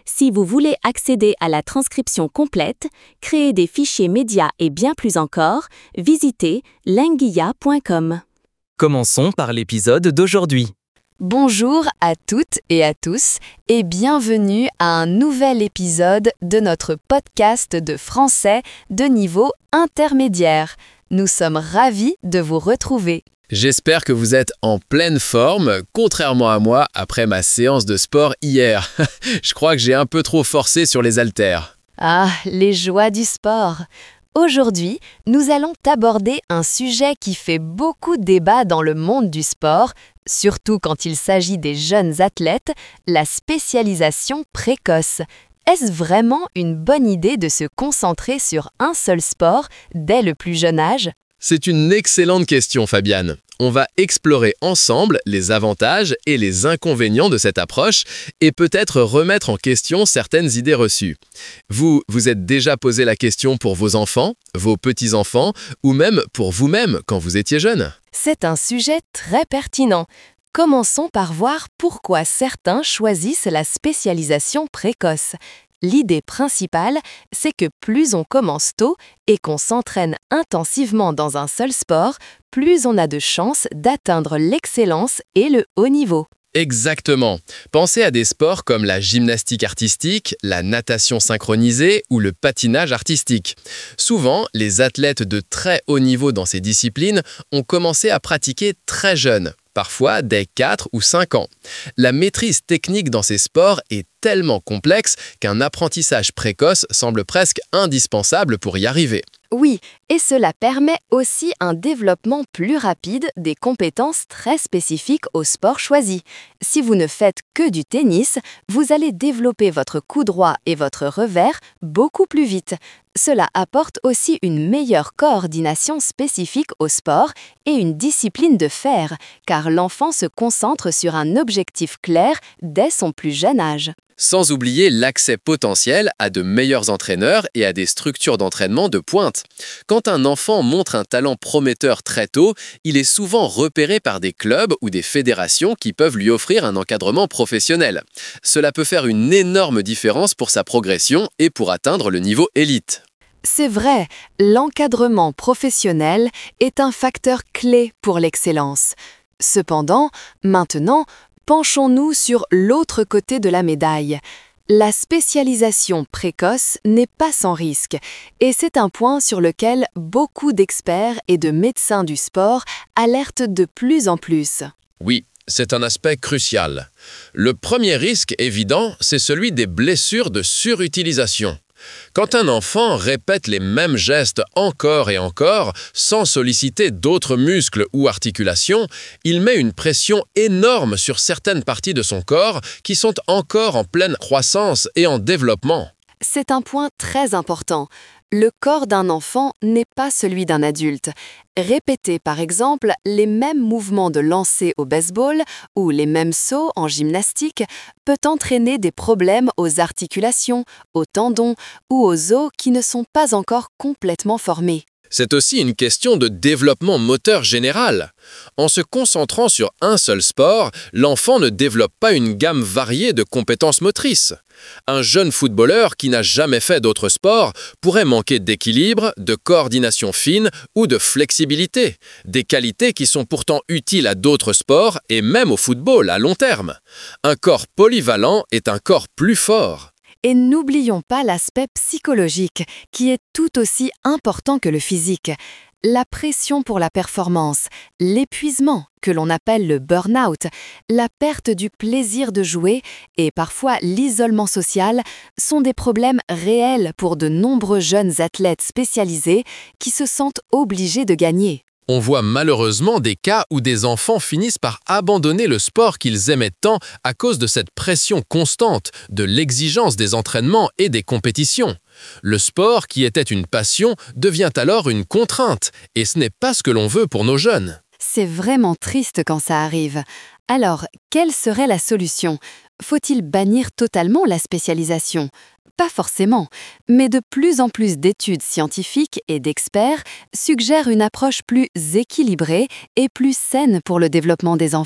Si vous voulez accéder à la transcription complète, créer des fichiers médias et bien plus encore, visitez lenguia.com. Commençons par l'épisode d'aujourd'hui. Bonjour à toutes et à tous et bienvenue à un nouvel épisode de notre podcast de français de niveau intermédiaire. Nous sommes ravis de vous retrouver. J'espère que vous êtes en pleine forme, contrairement à moi après ma séance de sport hier. Je crois que j'ai un peu trop forcé sur les haltères. Ah, les joies du sport! Aujourd'hui, nous allons aborder un sujet qui fait beaucoup débat dans le monde du sport, surtout quand il s'agit des jeunes athlètes, la spécialisation précoce. Est-ce vraiment une bonne idée de se concentrer sur un seul sport dès le plus jeune âge? C'est une excellente question, Fabienne. On va explorer ensemble les avantages et les inconvénients de cette approche et peut-être remettre en question certaines idées reçues. Vous êtes déjà posé la question pour vos enfants, vos petits-enfants ou même pour vous-même quand vous étiez jeune? C'est un sujet très pertinent. Commençons par voir pourquoi certains choisissent la spécialisation précoce. L'idée principale, c'est que plus on commence tôt et qu'on s'entraîne intensivement dans un seul sport, plus on a de chances d'atteindre l'excellence et le haut niveau. Exactement. Pensez à des sports comme la gymnastique artistique, la natation synchronisée ou le patinage artistique. Souvent, les athlètes de très haut niveau dans ces disciplines ont commencé à pratiquer très jeunes, parfois dès 4 ou 5 ans. La maîtrise technique dans ces sports est tellement complexe qu'un apprentissage précoce semble presque indispensable pour y arriver. Oui, et cela permet aussi un développement plus rapide des compétences très spécifiques au sport choisi. Si vous ne faites que du tennis, vous allez développer votre coup droit et votre revers beaucoup plus vite. Cela apporte aussi une meilleure coordination spécifique au sport et une discipline de fer, car l'enfant se concentre sur un objectif clair dès son plus jeune âge. Sans oublier l'accès potentiel à de meilleurs entraîneurs et à des structures d'entraînement de pointe. Quand un enfant montre un talent prometteur très tôt, il est souvent repéré par des clubs ou des fédérations qui peuvent lui offrir un encadrement professionnel. Cela peut faire une énorme différence pour sa progression et pour atteindre le niveau élite. C'est vrai, l'encadrement professionnel est un facteur clé pour l'excellence. Cependant, maintenant, penchons-nous sur l'autre côté de la médaille. La spécialisation précoce n'est pas sans risque, et c'est un point sur lequel beaucoup d'experts et de médecins du sport alertent de plus en plus. Oui, c'est un aspect crucial. Le premier risque évident, c'est celui des blessures de surutilisation. Quand un enfant répète les mêmes gestes encore et encore, sans solliciter d'autres muscles ou articulations, il met une pression énorme sur certaines parties de son corps qui sont encore en pleine croissance et en développement. C'est un point très important. Le corps d'un enfant n'est pas celui d'un adulte. Répéter par exemple les mêmes mouvements de lancer au baseball ou les mêmes sauts en gymnastique peut entraîner des problèmes aux articulations, aux tendons ou aux os qui ne sont pas encore complètement formés. C'est aussi une question de développement moteur général. En se concentrant sur un seul sport, l'enfant ne développe pas une gamme variée de compétences motrices. Un jeune footballeur qui n'a jamais fait d'autres sports pourrait manquer d'équilibre, de coordination fine ou de flexibilité, des qualités qui sont pourtant utiles à d'autres sports et même au football à long terme. Un corps polyvalent est un corps plus fort. Et n'oublions pas l'aspect psychologique, qui est tout aussi important que le physique. La pression pour la performance, l'épuisement, que l'on appelle le burn-out, la perte du plaisir de jouer et parfois l'isolement social sont des problèmes réels pour de nombreux jeunes athlètes spécialisés qui se sentent obligés de gagner. On voit malheureusement des cas où des enfants finissent par abandonner le sport qu'ils aimaient tant à cause de cette pression constante, de l'exigence des entraînements et des compétitions. Le sport, qui était une passion, devient alors une contrainte, et ce n'est pas ce que l'on veut pour nos jeunes. C'est vraiment triste quand ça arrive. Alors, quelle serait la solution? Faut-il bannir totalement la spécialisation? Pas forcément, mais de plus en plus d'études scientifiques et d'experts suggèrent une approche plus équilibrée et plus saine pour le développement des enfants.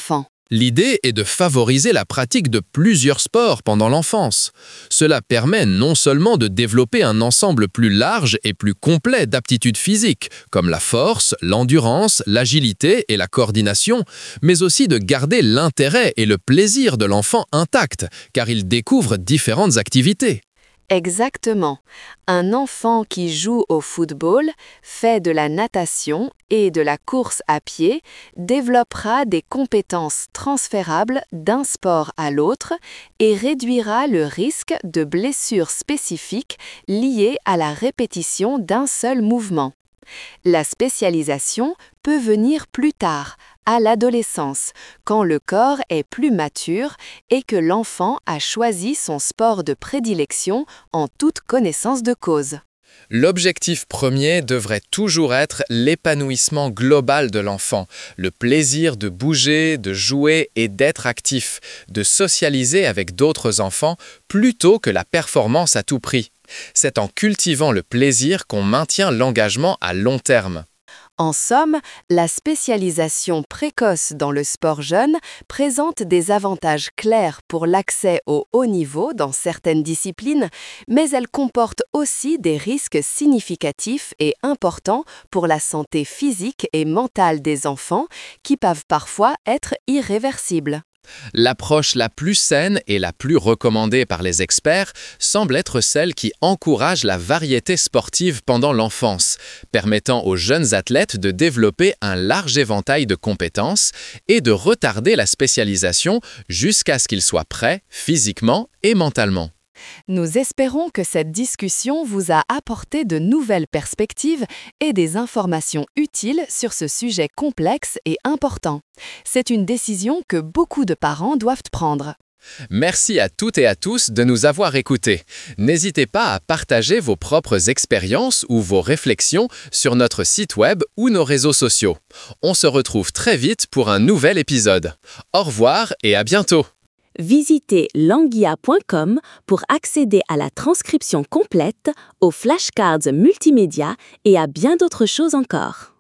L'idée est de favoriser la pratique de plusieurs sports pendant l'enfance. Cela permet non seulement de développer un ensemble plus large et plus complet d'aptitudes physiques, comme la force, l'endurance, l'agilité et la coordination, mais aussi de garder l'intérêt et le plaisir de l'enfant intacts, car il découvre différentes activités. Exactement. Un enfant qui joue au football, fait de la natation et de la course à pied développera des compétences transférables d'un sport à l'autre et réduira le risque de blessures spécifiques liées à la répétition d'un seul mouvement. La spécialisation peut venir plus tard, à l'adolescence, quand le corps est plus mature et que l'enfant a choisi son sport de prédilection en toute connaissance de cause. L'objectif premier devrait toujours être l'épanouissement global de l'enfant, le plaisir de bouger, de jouer et d'être actif, de socialiser avec d'autres enfants plutôt que la performance à tout prix. C'est en cultivant le plaisir qu'on maintient l'engagement à long terme. En somme, la spécialisation précoce dans le sport jeune présente des avantages clairs pour l'accès au haut niveau dans certaines disciplines, mais elle comporte aussi des risques significatifs et importants pour la santé physique et mentale des enfants qui peuvent parfois être irréversibles. L'approche la plus saine et la plus recommandée par les experts semble être celle qui encourage la variété sportive pendant l'enfance, permettant aux jeunes athlètes de développer un large éventail de compétences et de retarder la spécialisation jusqu'à ce qu'ils soient prêts physiquement et mentalement. Nous espérons que cette discussion vous a apporté de nouvelles perspectives et des informations utiles sur ce sujet complexe et important. C'est une décision que beaucoup de parents doivent prendre. Merci à toutes et à tous de nous avoir écoutés. N'hésitez pas à partager vos propres expériences ou vos réflexions sur notre site web ou nos réseaux sociaux. On se retrouve très vite pour un nouvel épisode. Au revoir et à bientôt! Visitez languia.com pour accéder à la transcription complète, aux flashcards multimédia et à bien d'autres choses encore.